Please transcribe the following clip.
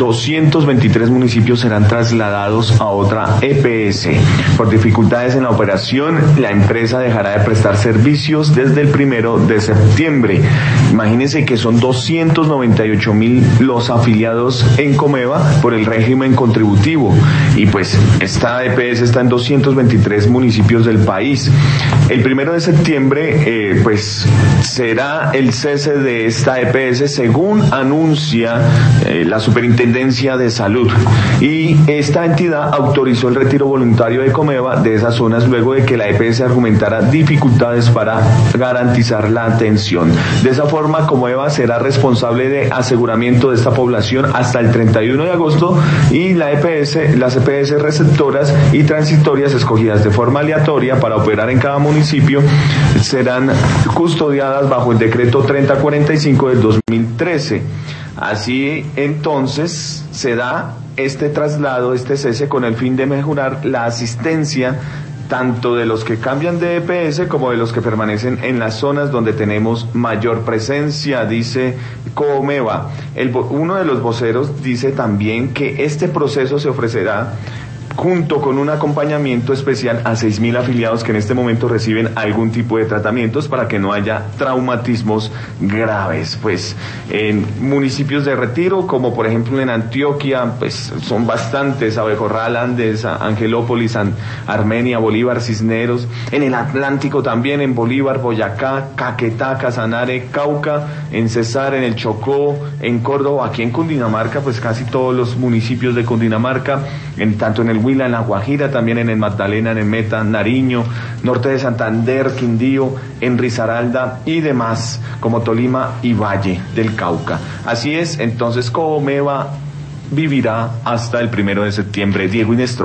223 municipios serán trasladados a otra EPS. Por dificultades en la operación, la empresa dejará de prestar servicios desde el 1 de septiembre. Imagínense que son 298.000 los afiliados en Comeva por el régimen contributivo, y pues esta EPS está en 223 municipios del país. El 1 de septiembre pues será el cese de esta EPS, según anuncia la Superintendencia de Salud, y esta entidad autorizó el retiro voluntario de Comeva de esas zonas luego de que la EPS argumentara dificultades para garantizar la atención. De esa forma, Comeva será responsable de aseguramiento de esta población hasta el 31 de agosto, y las EPS receptoras y transitorias escogidas de forma aleatoria para operar en cada municipio serán custodiadas bajo el decreto 3045 del 2013. Así entonces se da este traslado, este cese, con el fin de mejorar la asistencia tanto de los que cambian de EPS como de los que permanecen en las zonas donde tenemos mayor presencia, dice Comeva. Uno de los voceros dice también que este proceso se ofrecerá junto con un acompañamiento especial a 6.000 afiliados que en este momento reciben algún tipo de tratamientos para que no haya traumatismos graves. Pues en municipios de retiro, como por ejemplo en Antioquia, pues son bastantes: Abejorral, Andes, Angelópolis, Armenia, Bolívar, Cisneros. En el Atlántico también, en Bolívar, Boyacá, Caquetá, Casanare, Cauca, en Cesar, en el Chocó, en Córdoba. Aquí en Cundinamarca, pues casi todos los municipios de Cundinamarca, tanto en el Huila, en La Guajira, también en el Magdalena, en el Meta, Nariño, norte de Santander, Quindío, en Risaralda y demás, como Tolima y Valle del Cauca. Así es, entonces Comeva vivirá hasta el 1 de septiembre. Diego Inestro.